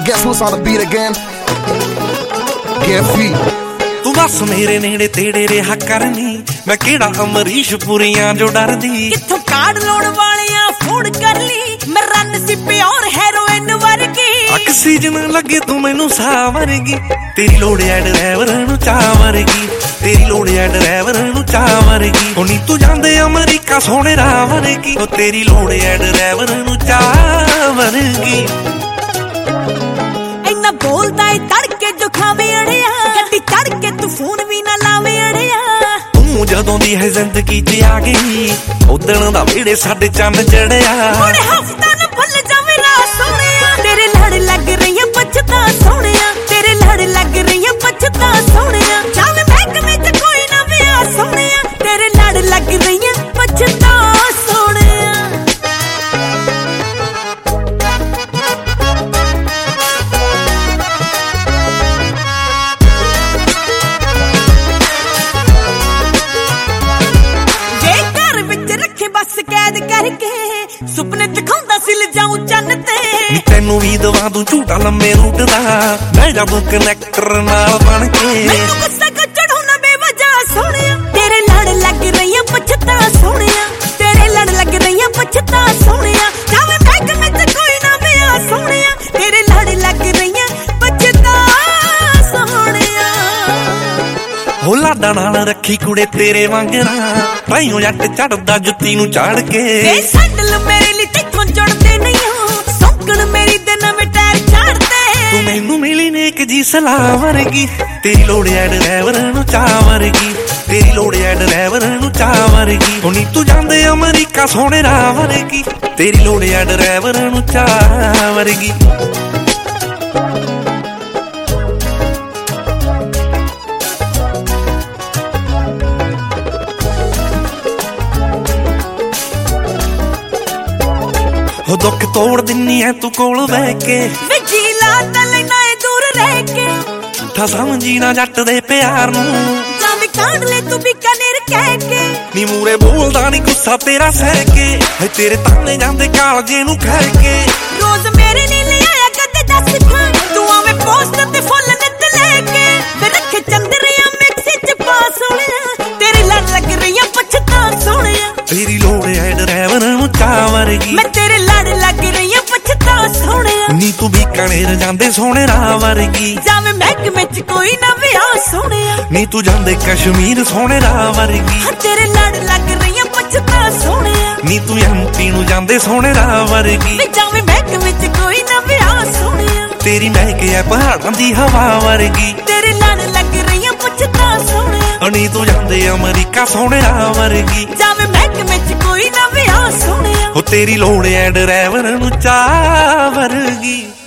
guess who's on the beat again? Get free. ਤੂੰ ਦੱਸ ਮੇਰੇ ਨੇੜੇ ਤੇੜੇ ਰਿਹਾ ਕਰਨੀ, ਮੈਂ ਕਿਹੜਾ ਅਮਰੀਸ਼ ਪੁਰੀਆਂ ਜੋ ਡਰਦੀ। ਕਿੱਥੋਂ ਕਾਰਡ ਲਾਉਣ ਵਾਲਿਆਂ ਫੋਨ ਕਰ ਲਈ, ਮੈਂ ਰਨ ਸੀ ਪਿਓਰ ਹੈਰੋਇਨ ਵਰਗੀ। ਆਕਸੀਜਨ ਲੱਗੇ ਤੂੰ ਮੈਨੂੰ ਸਾਹ ਵਰਗੀ, ਤੇਰੀ ਲੋੜ ਐ ਡਰਾਈਵਰ ਨੂੰ ਚਾਹ ਵਰਗੀ, ਤੇਰੀ ਲੋੜ ਐ ਡਰਾਈਵਰ ਨੂੰ ਚਾਹ ਵਰਗੀ। ਹੁਣੀ ਤੂੰ ਜਾਂਦੇ ਅਮਰੀਕਾ ਸੋਹਣੇ ਰਾਹ ਵਰਗੀ, ਉਹ ਤੇਰੀ ਲੋੜ ਐ ਡਰਾਈਵਰ ਨੂੰ ਚਾਹ ਵਰਗੀ। ਇੰਨਾ ਬੋਲਦਾ ਏ ਤੜਕੇ ਜੋ ਖਾਵੇ ਅੜਿਆ, ਗੱਡੀ ਚੜ ਕੇ ਤੂੰ ਫੋਨ ਵੀ ਨਾ ਲਾਵੇ ਅੜਿਆ। ਤੂੰ ਜਦੋਂ ਦੀ ਹੈ ਜ਼ਿੰਦਗੀ 'ਚ ਆ ਗਈ, ਉਦਣ ਦਾ ਵੇੜੇ ਸਾਡੇ ਚੰਨ ਚੜਿਆ। ਹੁਣ ਹਫਤਾ ਨਾ ਭੁੱਲ ਜਾਵੇ ਰਾ ਸੋਹਣਿਆ, ਤੇਰੇ ਲੜ ਲੱਗ ਰਹੀਆਂ ਪਛਤਾ ਸੋਹਣਿਆ, ਤੇਰੇ ਲੜ ਲੱਗ ਰਹੀਆਂ ਪਛਤਾ ਸੋਹਣਿਆ। ਜਾਵੇ ਮਹਿਕਮੇ 'ਚ ਕੋਈ ਨਾ ਵਿਆਹ ਸੋਹਣਿਆ, ਤੇਰੇ ਲੜ ਲੱਗ ਰਹੀਆਂ ਪਛਤਾ ਸੋਹਣਿਆ। ਬਸ ਕੈਦ ਕਰਕੇ ਸੁਪਨੇ ਦਿਖਾਉਂਦਾ ਸੀ ਲਿਜਾਉ ਚੰਨ ਤੇ। ਤੈਨੂੰ ਵੀ ਦਵਾ ਦੂੰ ਝੂਟਾ ਲੰਮੇ ਰੂਟ ਦਾ, ਮੈਂ ਜਾਦੂ ਕਨੈਕਟਰ ਨਾਲ ਬਣ ਕੇ। ਮੈਨੂੰ ਗੁੱਸਾ ਚੜ੍ਹੂ ਨਾ ਬੇਵਜ੍ਹਾ ਸੋਹਣਿਆ, ਤੇਰੇ ਲੜ ਲੱਗ ਰਹੀਆਂ ਪਛਤਾ ਸੋਹਣਿਆ, ਤੇਰੇ ਲੜ ਲੱਗ ਰਹੀਆਂ ਪਛਤਾ ਸੋਹਣਿਆ। ਜਾਵੇ ਮਹਿਕਮੇ 'ਚ ਕੋਈ ਨਾ ਵਿਆਹ ਸੋਹਣਿਆ, ਤੇਰੇ ਲੜ ਲੱਗ ਰਹੀਆਂ ਪਛਤਾ ਸੋਹਣਿਆ। ਹੋ ਲਾਡਾ ਨਾਲ ਰੱਖੀ ਕੁੜੇ ਤੇਰੇ ਵਾਂਗਣਾ, ਤਾਈਓ ਜੱਟ ਚੜਦਾ ਜੁੱਤੀ ਨੂੰ ਚਾੜ ਕੇ। ਏ ਸੈਂਡਲ ਮੇਰੇ ਲਈ ਤੇਥੋਂ ਜੁੜਦੇ ਨਹੀਂ ਹੋ, ਸੌਂਕਣ ਮੇਰੀ ਦੇ ਨਵੇਂ ਟਾਇਰ ਚਾੜਦੇ। ਤੂੰ ਮੈਨੂੰ ਮਿਲੀ ਨੇਕ ਜੀ ਸਲਾਹ ਵਰਗੀ, ਤੇਰੀ ਲੋੜ ਐ ਡਰਾਈਵਰ ਨੂੰ ਚਾਹ ਵਰਗੀ, ਤੇਰੀ ਲੋੜ ਐ ਡਰਾਈਵਰ ਨੂੰ ਚਾਹ ਵਰਗੀ। ਹੁਣੀ ਤੂੰ ਜਾਂਦੇ ਅਮਰੀਕਾ ਸੋਹਣੇ ਰਾਹ ਵਰਗੀ, ਤੇਰੀ ਲੋੜ ਐ ਡਰਾਈਵਰ ਨੂੰ ਚਾਹ ਵਰਗੀ। ਹੋ ਦੁੱਖ ਤੋੜ ਦਿੰਨੀ ਐ ਤੂੰ ਕੋਲ ਬਹਿ ਕੇ, ਵੇ ਜੀ ਲਾ ਤਾਂ ਲੈਣਾ ਏ ਦੂਰ ਰਹਿ ਕੇ। ਠਾ ਸਮਝੀ ਨਾ ਜੱਟ ਦੇ ਪਿਆਰ ਨੂੰ, ਜਾਵੇਂ ਕਾਂਡ ਲੈ ਤੂੰ ਬੀਕਾਨੇਰ ਕਹਿ ਕੇ। ਨੀ ਮੂਰੇ ਬੋਲਦਾ ਨੀ ਗੁੱਸਾ ਤੇਰਾ ਸਹਿ ਕੇ, ਹੈ ਤੇਰੇ ਤਾਨੇ ਜਾਂਦੇ ਕਾਲਜੇ ਨੂੰ ਖਹਿ ਕੇ। ਰੋਜ਼ ਮੇਰੇ ਨੇ ਲਿਆਇਆ ਕਦੇ 10 ਖਾਂ, ਤੂੰ ਆਵੇਂ ਪੋਸਟ ਤੇ ਫੁੱਲ ਨਿੱਤ ਲੈ ਕੇ। ਫਿਰ ਰੱਖੇ ਚੰਦਰਿਆ ਮਿਕਸੀ 'ਚ ਪਾ ਸੋਹਣਿਆ, ਤੇਰੀ ਲੜ ਲੱਗ ਰਹੀਆਂ ਪਛਤਾ ਸੋਹਣਿਆ। ਤੇਰੀ ਲੋੜ ਐ ਡਰਾਈਵਰ ਨੂੰ ਚਾਹ ਵਰਗੀ, ਮੈਂ ਤੇਰੇ ਲੜ ਲੱਗ ਰਹੀਆਂ ਪਛਤਾ ਸੋਹਣਿਆ। ਨੀ ਤੂੰ ਬੀਕਾਨੇਰ ਜਾਂਦੇ ਸੋਹਣੇ ਰਾਹ ਵਰਗੀ, ਜਾਵੇਂ ਮਹਿਕਮੇ 'ਚ ਕੋਈ ਨਾ ਵਿਆਹ ਸੋਹਣਿਆ। ਨੀ ਤੂੰ ਜਾਂਦੇ ਕਸ਼ਮੀਰ ਸੋਹਣੇ ਰਾਹ ਵਰਗੀ, ਤੇਰੇ ਲੜ ਲੱਗ ਰਹੀਆਂ ਪਛਤਾ ਸੋਹਣਿਆ। ਨੀ ਤੂੰ ਐਮਪੀ ਨੂੰ ਜਾਂਦੇ ਸੋਹਣੇ ਰਾਹ ਵਰਗੀ, ਜਾਵੇਂ ਮਹਿਕਮੇ 'ਚ ਕੋਈ ਨਾ ਵਿਆਹ ਸੋਹਣਿਆ। ਤੇਰੀ ਮਹਿਕ ਐ ਪਹਾੜਾਂ ਦੀ ਹਵਾ ਵਰਗੀ, ਤੇਰੇ ਲੜ ਲੱਗ ਰਹੀਆਂ ਪਛਤਾ ਸੋਹਣਿਆ। ਨੀ ਤੂੰ ਜਾਂਦੇ ਅਮਰੀਕਾ ਸੋਹਣੇ ਰਾਹ ਵਰਗੀ, ਜਾਵੇਂ ਮਹਿਕਮੇ 'ਚ ਕੋਈ ਨਾ ਵਿਆਹ ਸੋਹਣਿਆ। ਉਹ ਤੇਰੀ ਲੋੜ ਐ ਡਰਾਈਵਰ ਨੂੰ ਚਾਹ ਵਰਗੀ।